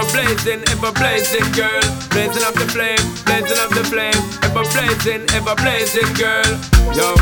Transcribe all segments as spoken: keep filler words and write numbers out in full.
blazing, ever blazing, girl. Blazing up the flame, blazing up the flame, ever blazing, ever blazing, girl. Yo.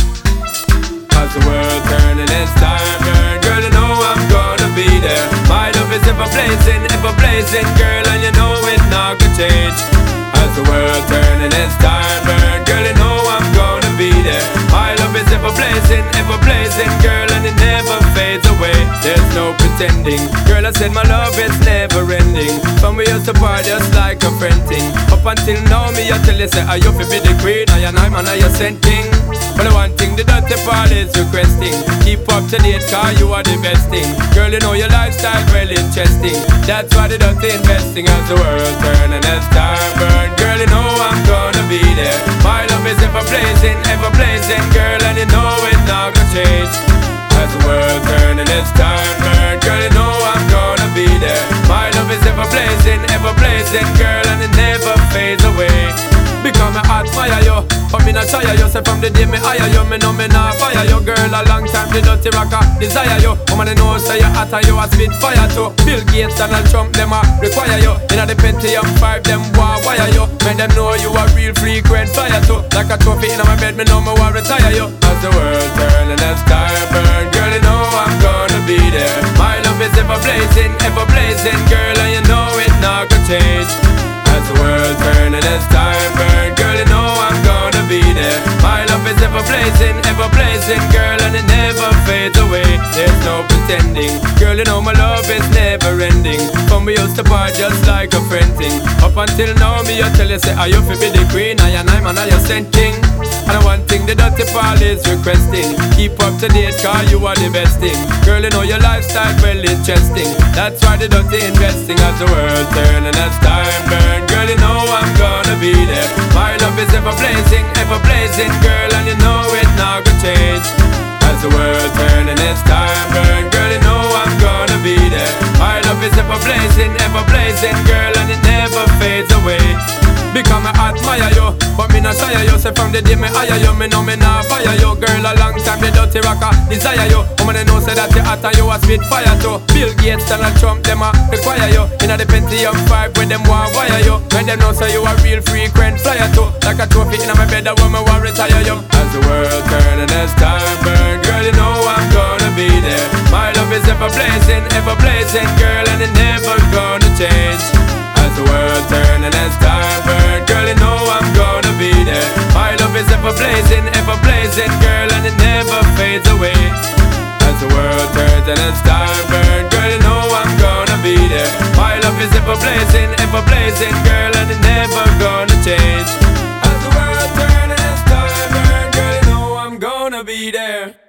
As the world turning, it's time, burn. Girl, you know I'm gonna be there. My love is ever blazing, ever blazing, girl, and you know it not gonna change. As the world turning, it's time, burn. Girl, you know I'm gonna be there. My love is ever blazing, ever blazing, girl, and it never fades away. There's no pretending. Girl, I said my love is never ending. From we used to part just like a friend thing. Up until now, me I tell you say I you fi be the queen, I and I'm and I you sent king. But the one thing the dirty part is requesting. Keep up to date, cause you are the best thing. Girl, you know your lifestyle well interesting. That's why the dirty investing as the world turn and as time burn. Girl, you know I'm gonna be there. My love is ever blazing, ever blazing, girl, and you know it not gonna change. As the world turn and as time burn. Girl, you know I'm gonna be there. My love is ever blazing, ever blazing, girl, and it never fades away. Because I admire you, but me not shy you. Say from the day me hire you, me know me not fire you. Girl, a long time the dirty rocker desire you. Woman, they know say you hot and you a spit fire too. Bill Gates, Donald Trump, them a require you. Inna the Pentium five, them want wire you. Make them know you a real frequent fire too. Like a trophy inna my bed, me know me want retire you. As the world turn and as time burn, girl, you know I'm gonna be there. My love is ever blazing, ever blazing, girl, and you know it not gonna change. As the world turn and as time burn, girl, you know I'm gonna be there. My love is ever blazing, ever blazing, girl, and it never fades away. There's no pretending. Girl, you know my love is never ending. From we used to part just like a friend thing. Up until now, me I tell you say I you fi be the queen, I and I'm and I you sent king. And the one thing the dirty part is requesting. Keep up to date, cause you are the best thing. Girl, you know your lifestyle well interesting. That's why the dirty investing as the world turn and as time burn. Girl, you know I'm gonna be there. My love is ever blazing, ever blazing, girl, and you know it not gonna change. As the world turn and as time burn, girl, you know I'm gonna be there. My love is ever blazing, ever blazing, girl, and it never fades away. Because I admire you, but me not shy you. Say from the day me hire you, me know me not fire you. Girl, a long time the dirty rocker desire you. Woman, they know say that you hot and you a spit fire too. Bill Gates, Donald Trump, them a require you. Inna the Pentium five, where them want wire you. When them know say you a real frequent flyer too. Like a trophy inna my bed, that woman want retire you. As the world turn and as time burn, girl, you know I'm gonna be there. My love is ever blazing, ever blazing, girl, and it never gonna change. As the world turn and as time burn, girl, you know I'm gonna be there. My love is ever blazing, ever blazing, girl, and it never fades away. As the world turns and as time burn, girl, you know I'm gonna be there. My love is ever blazing, ever blazing, girl, and it never gonna change. As the world turns and as time burn, girl, you know I'm gonna be there.